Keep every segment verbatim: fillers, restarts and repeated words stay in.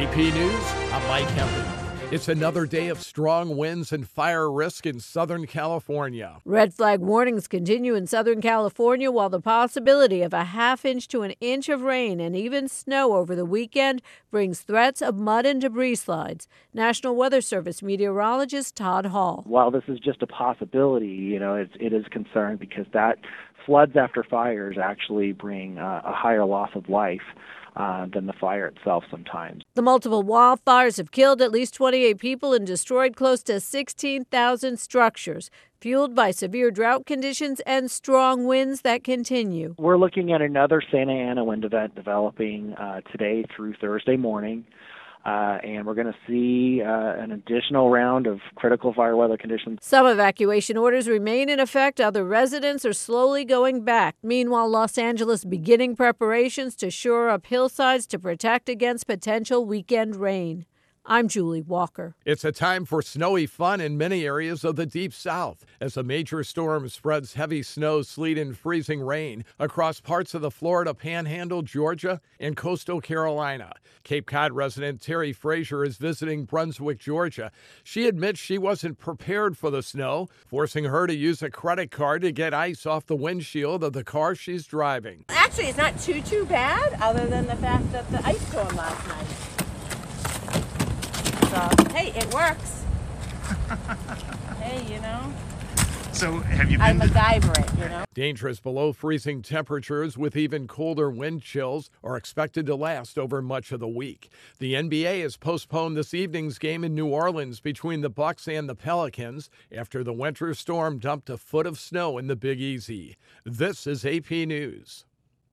A P News, I'm Mike Hempel. It's another day of strong winds and fire risk in Southern California. Red flag warnings continue in Southern California, while the possibility of a half inch to an inch of rain and even snow over the weekend brings threats of mud and debris slides. National Weather Service meteorologist Todd Hall. While this is just a possibility, you know, it's, it is concerned because that floods after fires actually bring uh, a higher loss of life Uh, than the fire itself sometimes. The multiple wildfires have killed at least twenty-eight people and destroyed close to sixteen thousand structures, fueled by severe drought conditions and strong winds that continue. We're looking at another Santa Ana wind event developing uh, today through Thursday morning. Uh, and we're going to see uh, an additional round of critical fire weather conditions. Some evacuation orders remain in effect. Other residents are slowly going back. Meanwhile, Los Angeles beginning preparations to shore up hillsides to protect against potential weekend rain. I'm Julie Walker. It's a time for snowy fun in many areas of the Deep South as a major storm spreads heavy snow, sleet, and freezing rain across parts of the Florida Panhandle, Georgia, and coastal Carolina. Cape Cod resident Terry Frazier is visiting Brunswick, Georgia. She admits she wasn't prepared for the snow, forcing her to use a credit card to get ice off the windshield of the car she's driving. Actually, it's not too, too bad, other than the fact that the ice storm last night. So, hey, it works. Hey, you know. So have you been I to- MacGyver it, you know. Dangerous below freezing temperatures with even colder wind chills are expected to last over much of the week. The N B A has postponed this evening's game in New Orleans between the Bucks and the Pelicans after the winter storm dumped a foot of snow in the Big Easy. This is A P News.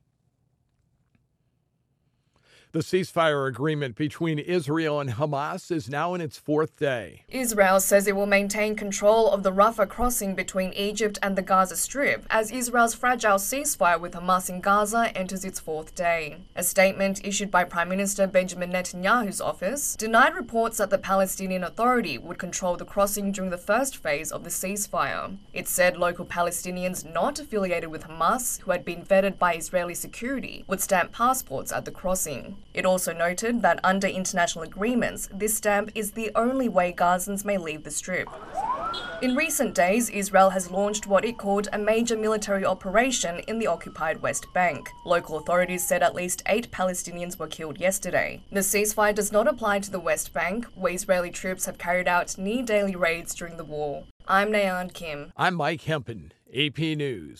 The ceasefire agreement between Israel and Hamas is now in its fourth day. Israel says it will maintain control of the Rafah crossing between Egypt and the Gaza Strip as Israel's fragile ceasefire with Hamas in Gaza enters its fourth day. A statement issued by Prime Minister Benjamin Netanyahu's office denied reports that the Palestinian Authority would control the crossing during the first phase of the ceasefire. It said local Palestinians not affiliated with Hamas, who had been vetted by Israeli security, would stamp passports at the crossing. It also noted that under international agreements, this stamp is the only way Gazans may leave the Strip. In recent days, Israel has launched what it called a major military operation in the occupied West Bank. Local authorities said at least eight Palestinians were killed yesterday. The ceasefire does not apply to the West Bank, where Israeli troops have carried out near-daily raids during the war. I'm Nayan Kim. I'm Mike Hempen, A P News.